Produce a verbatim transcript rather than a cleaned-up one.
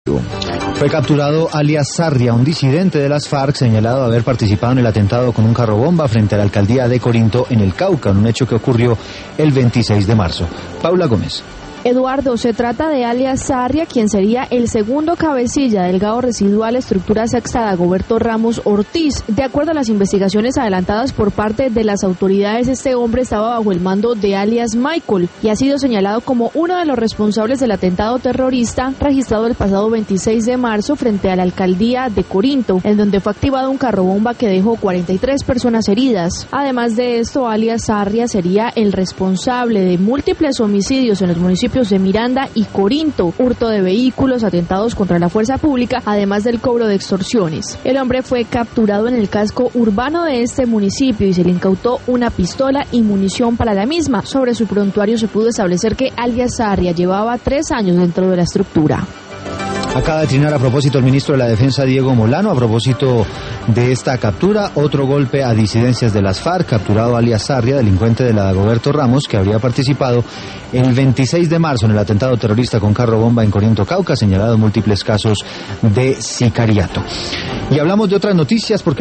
Fue capturado alias Sarria, un disidente de las FARC señalado de haber participado en el atentado con un carro bomba frente a la alcaldía de Corinto en el Cauca, en un hecho que ocurrió el veintiséis de marzo. Paula Gómez. Eduardo, se trata de alias Sarria, quien sería el segundo cabecilla del Gao Residual Estructura Sexta de Dagoberto Ramos Ortiz. De acuerdo a las investigaciones adelantadas por parte de las autoridades, este hombre estaba bajo el mando de alias Michael y ha sido señalado como uno de los responsables del atentado terrorista registrado el pasado veintiséis de marzo frente a la alcaldía de Corinto, en donde fue activado un carro bomba que dejó cuarenta y tres personas heridas. Además de esto, alias Sarria sería el responsable de múltiples homicidios en los municipios de Miranda y Corinto, hurto de vehículos, atentados contra la fuerza pública, además del cobro de extorsiones. El hombre fue capturado en el casco urbano de este municipio y se le incautó una pistola y munición para la misma. Sobre su prontuario se pudo establecer que alias Sarria llevaba tres años dentro de la estructura. Acaba de trinar a propósito el ministro de la Defensa, Diego Molano, a propósito de esta captura. Otro golpe a disidencias de las FARC, capturado alias Sarria, delincuente de la Dagoberto Ramos, que habría participado el veintiséis de marzo en el atentado terrorista con carro bomba en Corinto, Cauca, señalado en múltiples casos de sicariato. Y hablamos de otras noticias porque